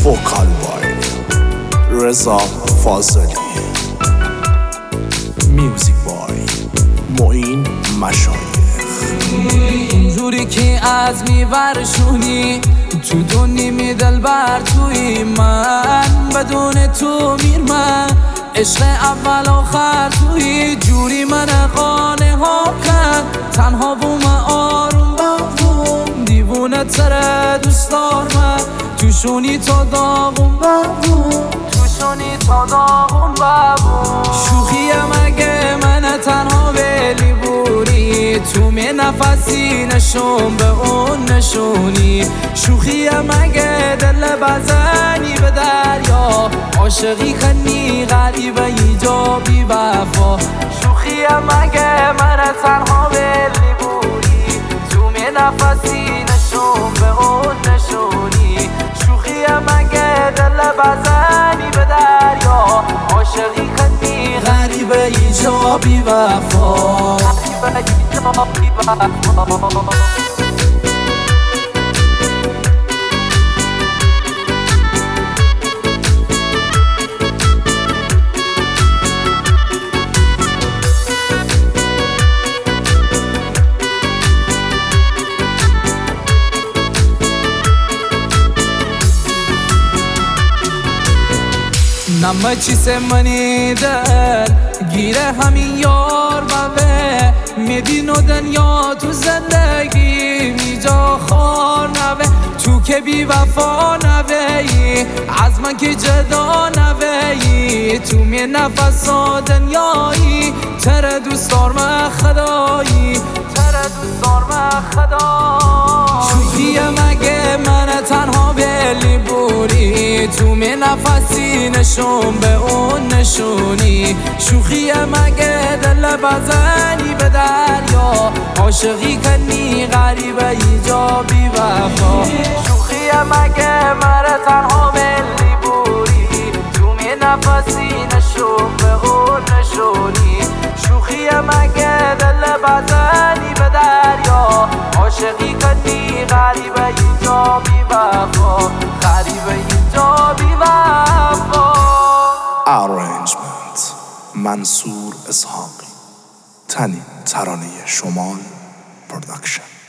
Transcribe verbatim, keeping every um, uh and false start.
وکال بای رضا فاضلی، میوزیک بای معین مشایخ. اونجوری که از میورشونی تو دنی می دلبر توی من، بدون تو میر من عشق اول آخر توی جوری من قانه ها کن، تنها بوم آروم بوم دیوونه تره دوست دار من، توشونی تا داغم ببون، توشونی تا داغم ببون. شوخیه مگه من تنها ولی بوری، تو می نفسی نشون به اون نشونی. شوخیه مگه دل بزنی به دریا، عاشقی کنی غریبه ایجابی وفا. شوخیه مگه من تنها ولی بوری، تو می نفسی نشون به اون نشونی. شوخیه مگه دل بزنی به دریا، عاشقی کنی غریبه ایجابی وفا. غریبه ایجابی وفا. نمه چیسه منی دل گیره همین یار بوه، میدینو دنیا تو زندگی میجا خار نوه. تو که بی وفا نوهی از من که جدا نوهی، تو می نفسا دنیایی تره دوست دار من خدایی، تره دوست دار من خدایی. شوخیه مگه من تنها بلی بوری، تو می نفسی نشون به اون نشونی. شوخیه مگه دل بزنی به دریا، عاشقی کنی غریبه ایجابی وفا. شوخیه مگه من تنها بلی بوری، تو می نفسی نشون به اون نشونی. شوخیه مگه دل بزنی به دریا، عاشقی کنی غریبه ایجابی وفا، غریبه ایجابی وفا. ارنجمنت منصور اسحاقی، تنین ترانه شمال پروداکشن.